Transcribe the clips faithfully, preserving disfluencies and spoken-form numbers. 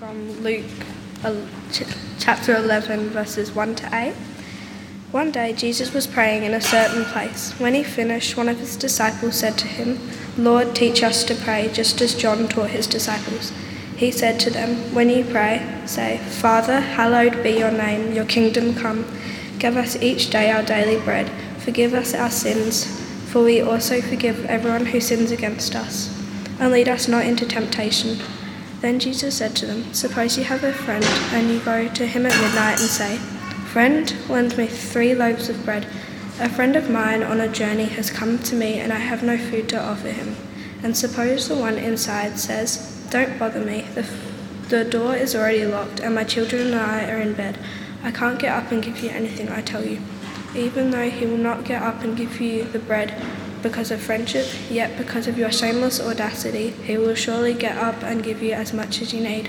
from Luke uh, ch- chapter eleven, verses one to eight. One day Jesus was praying in a certain place. When he finished, one of his disciples said to him, "Lord, teach us to pray, just as John taught his disciples." He said to them, "When you pray, say, 'Father, hallowed be your name, your kingdom come. Give us each day our daily bread. Forgive us our sins, for we also forgive everyone who sins against us. And lead us not into temptation.'" Then Jesus said to them, "Suppose you have a friend, and you go to him at midnight and say, 'Friend, lend me three loaves of bread. A friend of mine on a journey has come to me, and I have no food to offer him.' And suppose the one inside says, 'Don't bother me. The, the door is already locked, and my children and I are in bed. I can't get up and give you anything I tell you.' Even though he will not get up and give you the bread because of friendship, yet because of your shameless audacity, he will surely get up and give you as much as you need.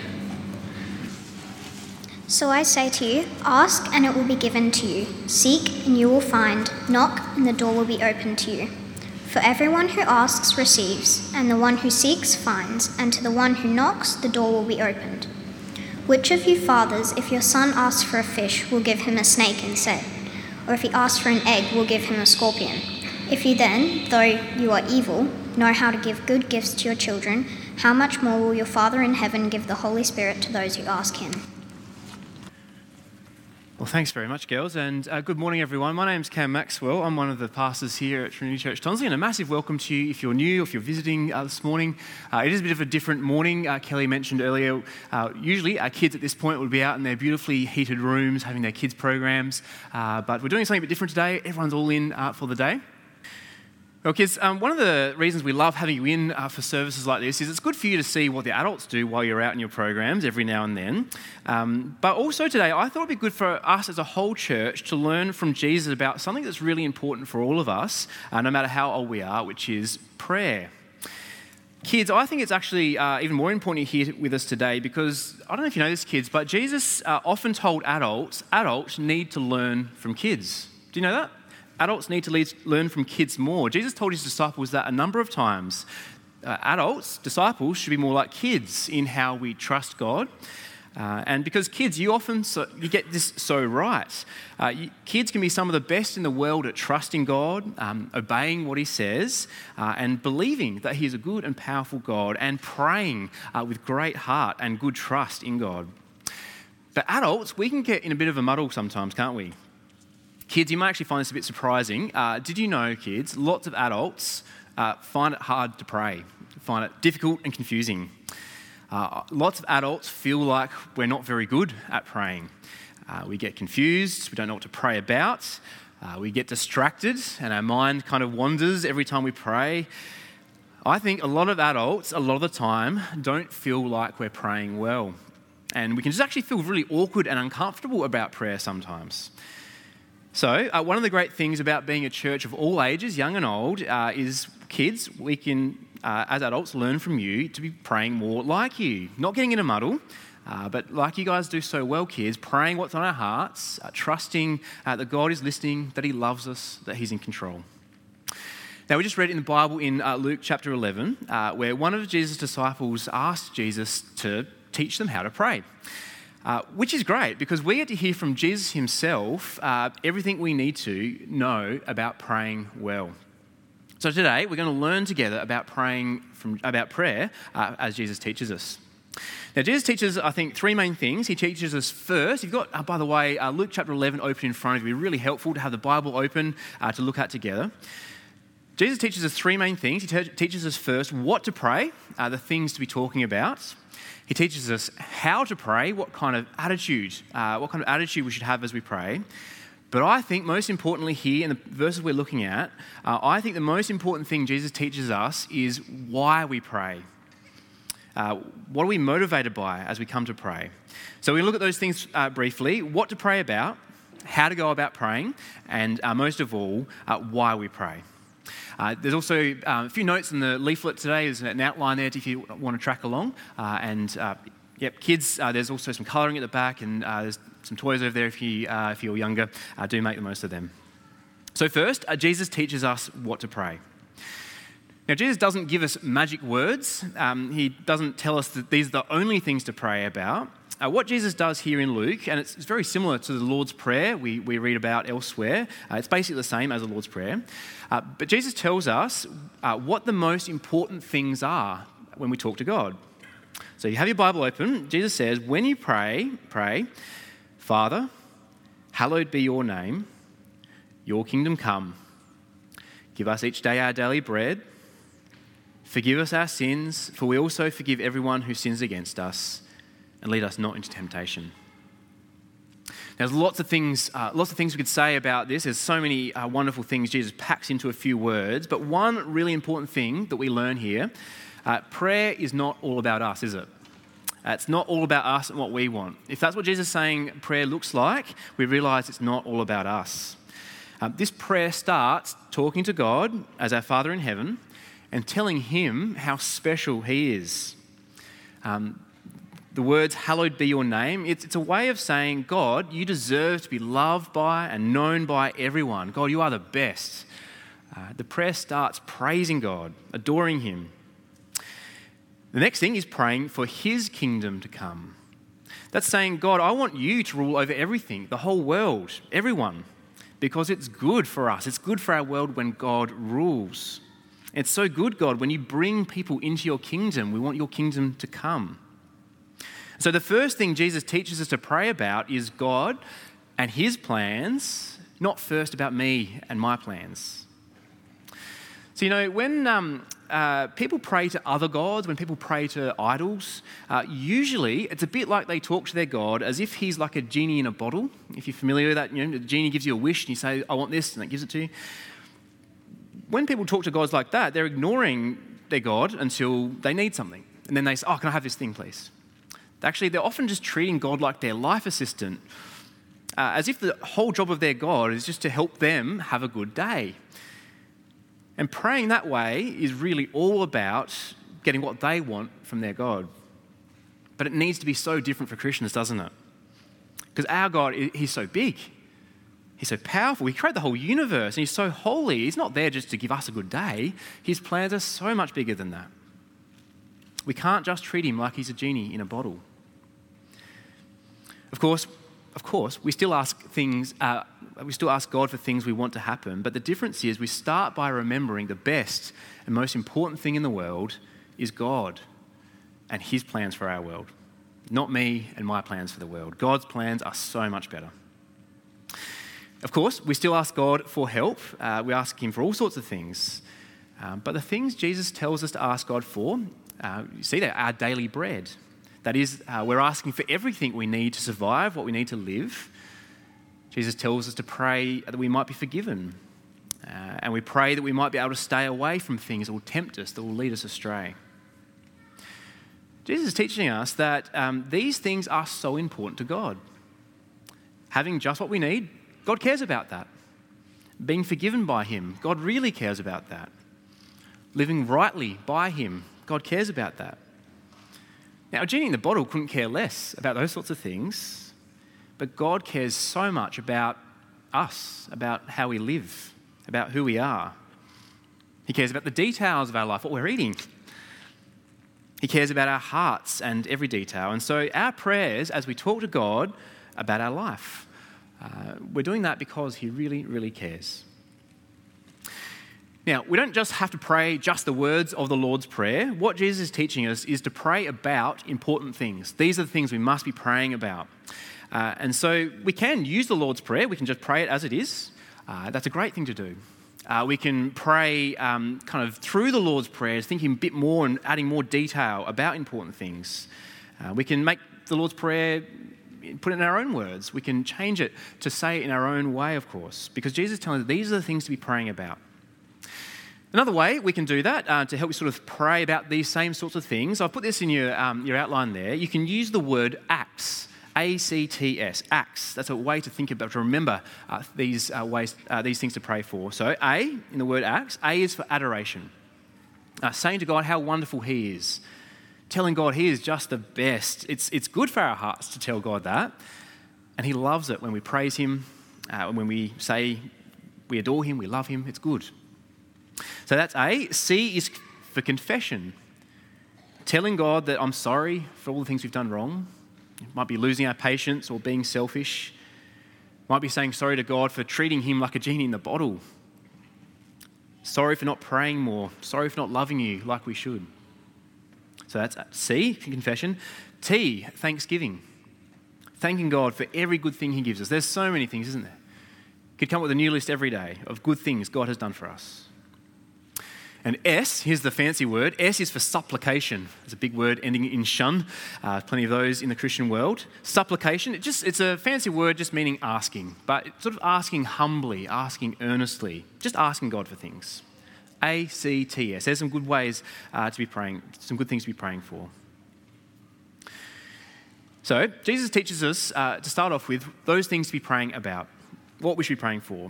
So I say to you, ask and it will be given to you. Seek and you will find. Knock and the door will be opened to you. For everyone who asks receives, and the one who seeks finds, and to the one who knocks the door will be opened. Which of you fathers, if your son asks for a fish, will give him a snake instead? Or if he asks for an egg, will give him a scorpion? If you then, though you are evil, know how to give good gifts to your children, how much more will your Father in heaven give the Holy Spirit to those who ask him?" Well, thanks very much, girls, and uh, good morning, everyone. My name's Cam Maxwell. I'm one of the pastors here at Trinity Church Tonsley, and a massive welcome to you if you're new, if you're visiting uh, this morning. Uh, it is a bit of a different morning. Uh, Kelly mentioned earlier, uh, usually our kids at this point would be out in their beautifully heated rooms having their kids' programs, uh, but we're doing something a bit different today. Everyone's all in uh, for the day. Well, kids, um, one of the reasons we love having you in uh, for services like this is it's good for you to see what the adults do while you're out in your programs every now and then. Um, but also today, I thought it'd be good for us as a whole church to learn from Jesus about something that's really important for all of us, uh, no matter how old we are, which is prayer. Kids, I think it's actually uh, even more important you're here with us today because, I don't know if you know this, kids, but Jesus uh, often told adults, adults need to learn from kids. Do you know that? Adults need to lead, learn from kids more. Jesus told his disciples that a number of times. Uh, adults, disciples, should be more like kids in how we trust God. Uh, and because kids, you often, so, you get this so right. Uh, you, kids can be some of the best in the world at trusting God, um, obeying what he says, uh, and believing that he is a good and powerful God, and praying uh, with great heart and good trust in God. But adults, we can get in a bit of a muddle sometimes, can't we? Kids, you might actually find this a bit surprising. Uh, did you know, kids, lots of adults uh, find it hard to pray, find it difficult and confusing. Uh, lots of adults feel like we're not very good at praying. Uh, we get confused, we don't know what to pray about, uh, we get distracted and our mind kind of wanders every time we pray. I think a lot of adults, a lot of the time, don't feel like we're praying well. And we can just actually feel really awkward and uncomfortable about prayer sometimes. So, uh, one of the great things about being a church of all ages, young and old, uh, is kids, we can, uh, as adults, learn from you to be praying more like you. Not getting in a muddle, uh, but like you guys do so well, kids, praying what's on our hearts, uh, trusting uh, that God is listening, that he loves us, that he's in control. Now, we just read in the Bible in uh, Luke chapter eleven, uh, where one of Jesus' disciples asked Jesus to teach them how to pray. Uh, which is great because we get to hear from Jesus himself uh, everything we need to know about praying well. So today we're going to learn together about praying from about prayer uh, as Jesus teaches us. Now Jesus teaches, I think, three main things. He teaches us first. You've got, uh, by the way, uh, Luke chapter eleven open in front of you. It'd be really helpful to have the Bible open uh, to look at together. Jesus teaches us three main things. He te- teaches us first what to pray, uh, the things to be talking about. He teaches us how to pray, what kind of attitude, uh, what kind of attitude we should have as we pray. But I think most importantly here in the verses we're looking at, uh, I think the most important thing Jesus teaches us is why we pray. Uh, what are we motivated by as we come to pray? So we look at those things uh, briefly, what to pray about, how to go about praying, and uh, most of all, uh, why we pray. Uh, there's also um, a few notes in the leaflet today. There's an outline there if you want to track along. Uh, and uh, yep, kids, uh, there's also some colouring at the back, and uh, there's some toys over there if, you, uh, if you're younger. Uh, do make the most of them. So first, uh, Jesus teaches us what to pray. Now, Jesus doesn't give us magic words. Um, he doesn't tell us that these are the only things to pray about. Uh, what Jesus does here in Luke, and it's, it's very similar to the Lord's Prayer we, we read about elsewhere. Uh, it's basically the same as the Lord's Prayer. Uh, but Jesus tells us uh, what the most important things are when we talk to God. So you have your Bible open. Jesus says, when you pray, pray, Father, hallowed be your name, your kingdom come. Give us each day our daily bread. Forgive us our sins, for we also forgive everyone who sins against us. And lead us not into temptation. There's lots of things, uh, lots of things we could say about this. There's so many uh, wonderful things Jesus packs into a few words. But one really important thing that we learn here, uh, prayer is not all about us, is it? Uh, it's not all about us and what we want. If that's what Jesus is saying prayer looks like, we realise it's not all about us. Um, this prayer starts talking to God as our Father in heaven and telling him how special he is. Um, The words, hallowed be your name, it's, it's a way of saying, God, you deserve to be loved by and known by everyone. God, you are the best. Uh, the prayer starts praising God, adoring him. The next thing is praying for his kingdom to come. That's saying, God, I want you to rule over everything, the whole world, everyone, because it's good for us. It's good for our world when God rules. It's so good, God, when you bring people into your kingdom. We want your kingdom to come. So the first thing Jesus teaches us to pray about is God and his plans, not first about me and my plans. So, you know, when um, uh, people pray to other gods, when people pray to idols, uh, usually it's a bit like they talk to their God as if he's like a genie in a bottle. If you're familiar with that, you know, the genie gives you a wish and you say, I want this, and it gives it to you. When people talk to gods like that, they're ignoring their God until they need something. And then they say, oh, can I have this thing, please? Actually, they're often just treating God like their life assistant, uh, as if the whole job of their God is just to help them have a good day. And praying that way is really all about getting what they want from their God. But it needs to be so different for Christians, doesn't it? Because our God, he's so big. He's so powerful. He created the whole universe, and he's so holy. He's not there just to give us a good day. His plans are so much bigger than that. We can't just treat him like he's a genie in a bottle. Of course, of course, we still ask things. Uh, we still ask God for things we want to happen. But the difference is, we start by remembering the best and most important thing in the world is God and His plans for our world, not me and my plans for the world. God's plans are so much better. Of course, we still ask God for help. Uh, we ask Him for all sorts of things. Um, but the things Jesus tells us to ask God for, uh, you see that, our daily bread. That is, uh, we're asking for everything we need to survive, what we need to live. Jesus tells us to pray that we might be forgiven. Uh, and we pray that we might be able to stay away from things that will tempt us, that will lead us astray. Jesus is teaching us that um, these things are so important to God. Having just what we need, God cares about that. Being forgiven by Him, God really cares about that. Living rightly by Him, God cares about that. Now, a genie in the bottle couldn't care less about those sorts of things, but God cares so much about us, about how we live, about who we are. He cares about the details of our life, what we're eating. He cares about our hearts and every detail. And so our prayers, as we talk to God about our life, uh, we're doing that because He really, really cares. Now, we don't just have to pray just the words of the Lord's Prayer. What Jesus is teaching us is to pray about important things. These are the things we must be praying about. Uh, and so we can use the Lord's Prayer. We can just pray it as it is. Uh, that's a great thing to do. Uh, we can pray um, kind of through the Lord's Prayers, thinking a bit more and adding more detail about important things. Uh, we can make the Lord's Prayer, put it in our own words. We can change it to say it in our own way, of course, because Jesus is telling us these are the things to be praying about. Another way we can do that uh, to help you sort of pray about these same sorts of things, I've put this in your um, your outline there. You can use the word acts, A C T S, acts. That's a way to think about, to remember uh, these uh, ways, uh, these things to pray for. So A, in the word acts, A is for adoration. Uh, saying to God how wonderful He is. Telling God He is just the best. It's, it's good for our hearts to tell God that. And He loves it when we praise Him, uh, when we say we adore Him, we love Him. It's good. So that's A. C is for confession. Telling God that I'm sorry for all the things we've done wrong. It might be losing our patience or being selfish. Might be saying sorry to God for treating him like a genie in the bottle. Sorry for not praying more. Sorry for not loving you like we should. So that's C, confession. T, thanksgiving. Thanking God for every good thing he gives us. There's so many things, isn't there? Could come up with a new list every day of good things God has done for us. And S, here's the fancy word. S is for supplication. It's a big word ending in shun. Uh, plenty of those in the Christian world. Supplication, it just it's a fancy word just meaning asking, but it's sort of asking humbly, asking earnestly, just asking God for things. A, C, T, S. There's some good ways uh, to be praying, some good things to be praying for. So Jesus teaches us uh, to start off with those things to be praying about, what we should be praying for.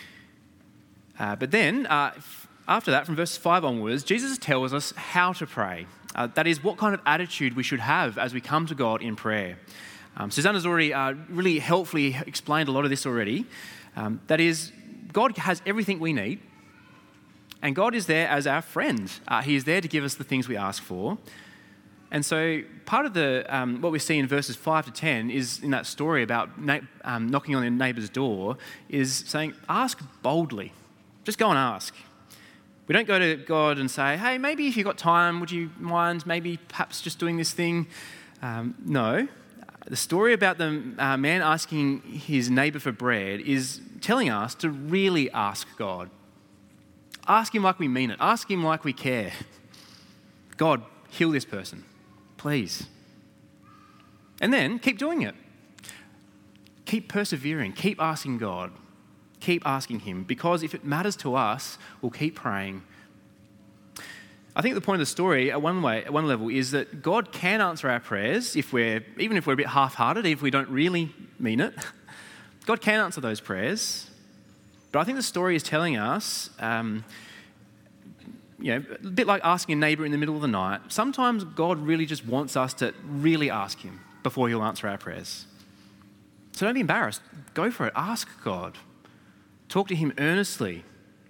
Uh, but then, uh, after that, from verse five onwards, Jesus tells us how to pray. Uh, that is, what kind of attitude we should have as we come to God in prayer. Um, Susanna's already uh, really helpfully explained a lot of this already. Um, that is, God has everything we need, and God is there as our friend. Uh, he is there to give us the things we ask for. And so part of the um, what we see in verses five to ten is in that story about na- um, knocking on your neighbour's door is saying, ask boldly. Just go and ask. We don't go to God and say, hey, maybe if you've got time, would you mind maybe perhaps just doing this thing? Um, no. The story about the uh, man asking his neighbour for bread is telling us to really ask God. Ask him like we mean it. Ask him like we care. God, heal this person, please. And then keep doing it. Keep persevering. Keep asking God. Keep asking him, because if it matters to us, we'll keep praying. I think the point of the story, at one way, at one level, is that God can answer our prayers if we're, even if we're a bit half-hearted, if we don't really mean it. God can answer those prayers. But I think the story is telling us, um, you know, a bit like asking a neighbour in the middle of the night. Sometimes God really just wants us to really ask him before he'll answer our prayers. So don't be embarrassed. Go for it. Ask God. Talk to him earnestly.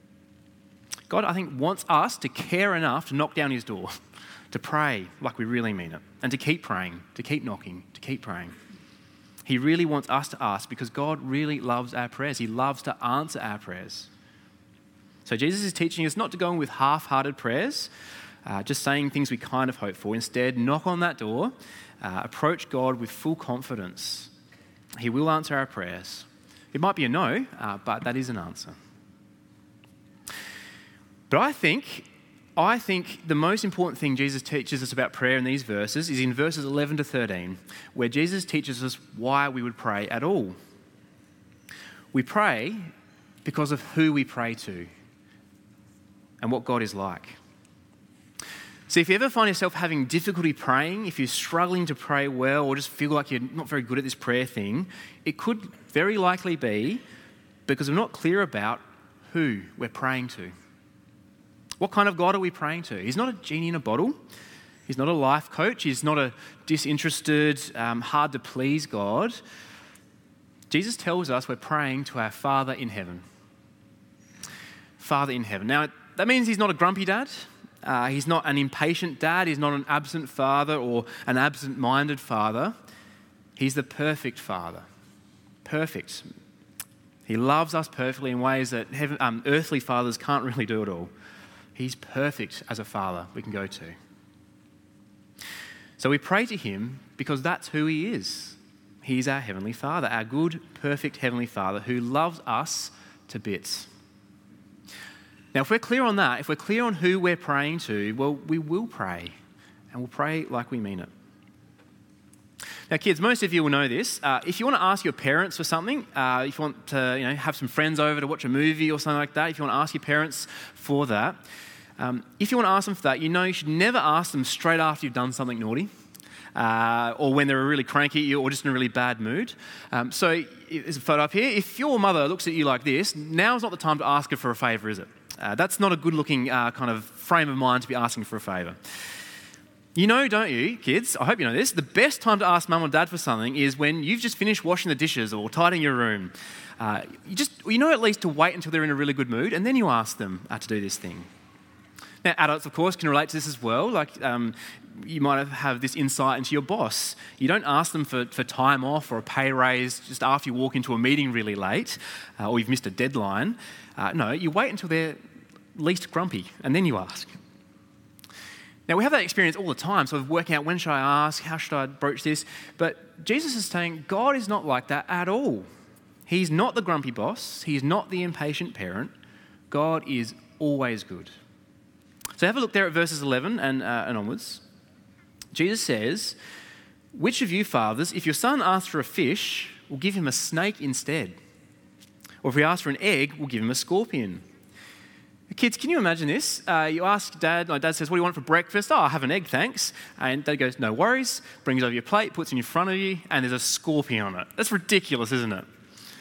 God, I think, wants us to care enough to knock down his door, to pray like we really mean it, and to keep praying, to keep knocking, to keep praying. He really wants us to ask because God really loves our prayers. He loves to answer our prayers. So Jesus is teaching us not to go in with half-hearted prayers, uh, just saying things we kind of hope for. Instead, knock on that door, uh, approach God with full confidence. He will answer our prayers. It might be a no, uh, but that is an answer. But I think, I think the most important thing Jesus teaches us about prayer in these verses is in verses eleven to thirteen, where Jesus teaches us why we would pray at all. We pray because of who we pray to and what God is like. See, if you ever find yourself having difficulty praying, if you're struggling to pray well or just feel like you're not very good at this prayer thing, it could very likely be because we're not clear about who we're praying to. What kind of God are we praying to? He's not a genie in a bottle. He's not a life coach. He's not a disinterested, um, hard-to-please God. Jesus tells us we're praying to our Father in heaven. Father in heaven. Now, that means he's not a grumpy dad. Uh, he's not an impatient dad. He's not an absent father or an absent-minded father. He's the perfect Father. Perfect. He loves us perfectly in ways that heaven, um, earthly fathers can't really do at all. He's perfect as a father we can go to. So we pray to him because that's who he is. He's our Heavenly Father, our good, perfect Heavenly Father who loves us to bits. Now, if we're clear on that, if we're clear on who we're praying to, well, we will pray, and we'll pray like we mean it. Now, kids, most of you will know this. Uh, if you want to ask your parents for something, uh, if you want to you know, have some friends over to watch a movie or something like that, if you want to ask your parents for that, um, if you want to ask them for that, you know you should never ask them straight after you've done something naughty. Uh, or when they're really cranky at you or just in a really bad mood. Um, so there's a photo up here. If your mother looks at you like this, now's not the time to ask her for a favour, is it? Uh, that's not a good-looking uh, kind of frame of mind to be asking for a favour. You know, don't you, kids? I hope you know this. The best time to ask mum or dad for something is when you've just finished washing the dishes or tidying your room. Uh, you just, you know, at least to wait until they're in a really good mood, and then you ask them uh, to do this thing. Now, adults, of course, can relate to this as well. Like, um, you might have, have this insight into your boss. You don't ask them for, for time off or a pay raise just after you walk into a meeting really late uh, or you've missed a deadline. Uh, no, you wait until they're least grumpy, and then you ask. Now, we have that experience all the time, sort of working out when should I ask, how should I broach this? But Jesus is saying God is not like that at all. He's not the grumpy boss. He's not the impatient parent. God is always good. So have a look there at verses eleven and, uh, and onwards. Jesus says, "Which of you fathers, if your son asks for a fish, will give him a snake instead? Or if he asks for an egg, will give him a scorpion?" Kids, can you imagine this? Uh, you ask dad, my dad says, "What do you want for breakfast?" "Oh, I'll have an egg, thanks." And dad goes, "No worries," brings over your plate, puts it in front of you, and there's a scorpion on it. That's ridiculous, isn't it?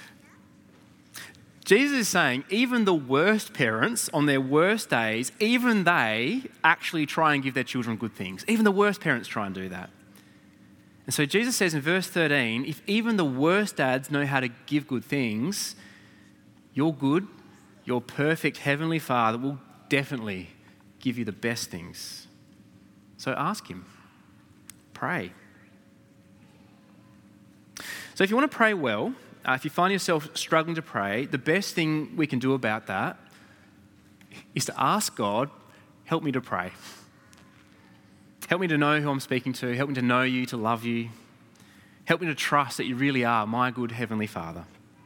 Jesus is saying even the worst parents on their worst days, even they actually try and give their children good things. Even the worst parents try and do that. And so Jesus says in verse thirteen, if even the worst dads know how to give good things, your good, your perfect heavenly Father will definitely give you the best things. So ask him. Pray. So if you want to pray well, Uh, if you find yourself struggling to pray, the best thing we can do about that is to ask God, help me to pray. Help me to know who I'm speaking to. Help me to know you, to love you. Help me to trust that you really are my good Heavenly Father.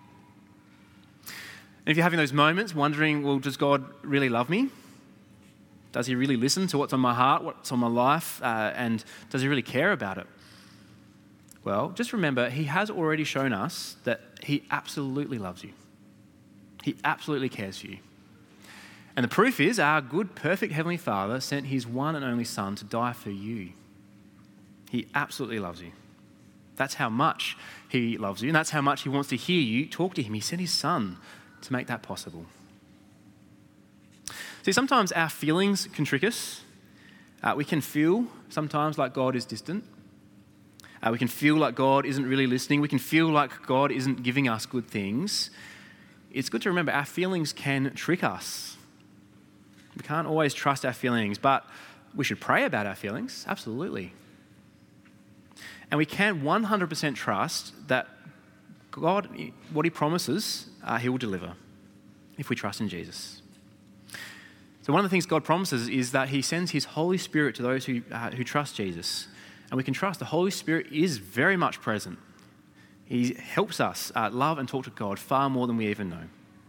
And if you're having those moments wondering, well, does God really love me? Does he really listen to what's on my heart, what's on my life, uh, and does he really care about it? Well, just remember, he has already shown us that he absolutely loves you. He absolutely cares for you. And the proof is our good, perfect Heavenly Father sent his one and only Son to die for you. He absolutely loves you. That's how much he loves you, and that's how much he wants to hear you talk to him. He sent his Son to make that possible. See, sometimes our feelings can trick us. Uh, we can feel sometimes like God is distant. Uh, we can feel like God isn't really listening. We can feel like God isn't giving us good things. It's good to remember our feelings can trick us. We can't always trust our feelings, but we should pray about our feelings, absolutely. And we can one hundred percent trust that God, what he promises, uh, he will deliver if we trust in Jesus. So one of the things God promises is that he sends his Holy Spirit to those who, uh, who trust Jesus. And we can trust the Holy Spirit is very much present. He helps us uh, love and talk to God far more than we even know.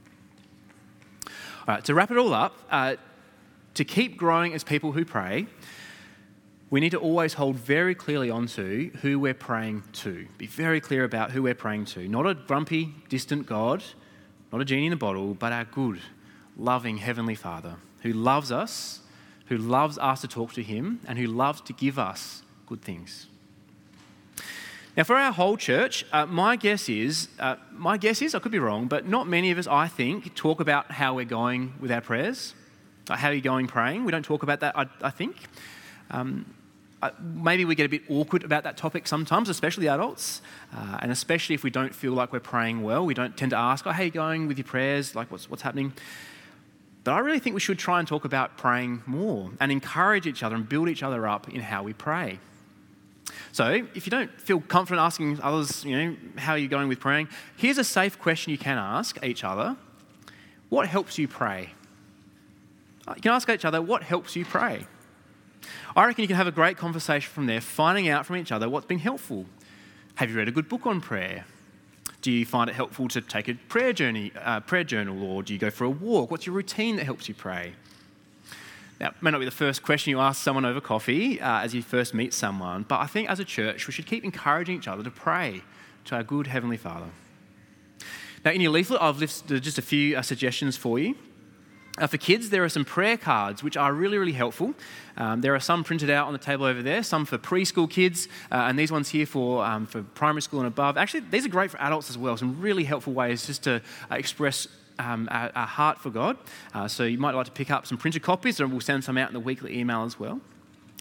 All right, to wrap it all up, uh, to keep growing as people who pray, we need to always hold very clearly onto who we're praying to. Be very clear about who we're praying to. Not a grumpy, distant God, not a genie in a bottle, but our good, loving Heavenly Father who loves us, who loves us to talk to him, and who loves to give us good things. Now, for our whole church, uh, my guess is, uh, my guess is, I could be wrong, but not many of us, I think, talk about how we're going with our prayers. Like how are you going praying? We don't talk about that, I, I think. Um, uh, maybe we get a bit awkward about that topic sometimes, especially adults, uh, and especially if we don't feel like we're praying well. We don't tend to ask, oh, how are you going with your prayers? Like, what's what's happening? But I really think we should try and talk about praying more and encourage each other and build each other up in how we pray. So if you don't feel confident asking others, you know, how are you going with praying, here's a safe question you can ask each other. What helps you pray? You can ask each other, what helps you pray? I reckon you can have a great conversation from there, finding out from each other what's been helpful. Have you read a good book on prayer? Do you find it helpful to take a prayer journey, uh, prayer journal, or do you go for a walk? What's your routine that helps you pray? Now, it may not be the first question you ask someone over coffee uh, as you first meet someone, but I think as a church we should keep encouraging each other to pray to our good Heavenly Father. Now, in your leaflet, I've listed just a few uh, suggestions for you. Uh, for kids, there are some prayer cards which are really, really helpful. Um, there are some printed out on the table over there, some for preschool kids, uh, and these ones here for um, for primary school and above. Actually, these are great for adults as well, some really helpful ways just to uh, express um, our, our heart for God. Uh, so you might like to pick up some printed copies, and we'll send some out in the weekly email as well.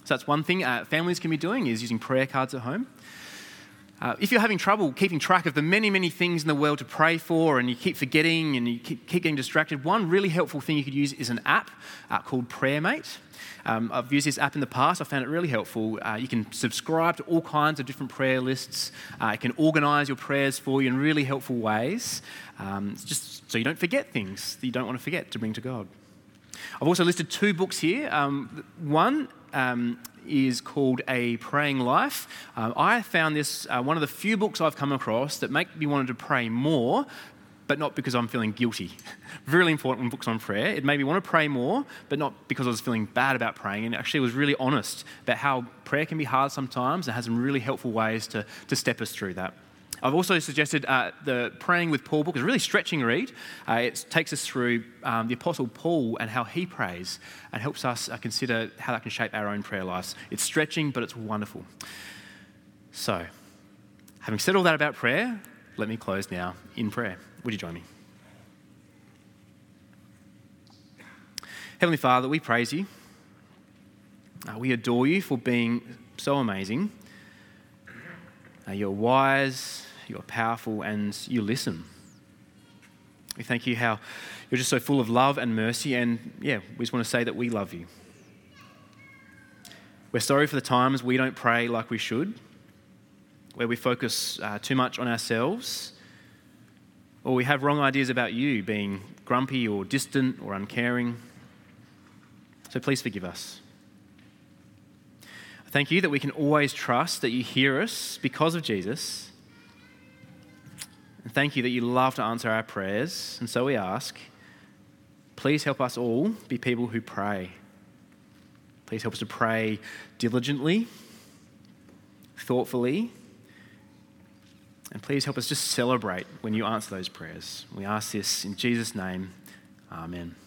So that's one thing uh, families can be doing, is using prayer cards at home. Uh, if you're having trouble keeping track of the many, many things in the world to pray for and you keep forgetting and you keep, keep getting distracted, one really helpful thing you could use is an app uh, called PrayerMate. Um, I've used this app in the past. I found it really helpful. Uh, you can subscribe to all kinds of different prayer lists. Uh, it can organise your prayers for you in really helpful ways, um, just so you don't forget things that you don't want to forget to bring to God. I've also listed two books here. Um, one um, is called A Praying Life. Um, I found this uh, one of the few books I've come across that make me want to pray more, but not because I'm feeling guilty. Really important books on prayer. It made me want to pray more, but not because I was feeling bad about praying. And actually was really honest about how prayer can be hard sometimes and has some really helpful ways to, to step us through that. I've also suggested uh, the Praying with Paul book. It's a really stretching read. Uh, it takes us through um, the Apostle Paul and how he prays and helps us uh, consider how that can shape our own prayer lives. It's stretching, but it's wonderful. So, having said all that about prayer, let me close now in prayer. Would you join me? Heavenly Father, we praise you. Uh, we adore you for being so amazing. Uh, you're wise, you're powerful, and you listen. We thank you how you're just so full of love and mercy, and yeah, we just want to say that we love you. We're sorry for the times we don't pray like we should, where we focus uh, too much on ourselves, or we have wrong ideas about you, being grumpy or distant or uncaring. So please forgive us. Thank you that we can always trust that you hear us because of Jesus. And thank you that you love to answer our prayers. And so we ask, please help us all be people who pray. Please help us to pray diligently, thoughtfully, and please help us just celebrate when you answer those prayers. We ask this in Jesus' name. Amen.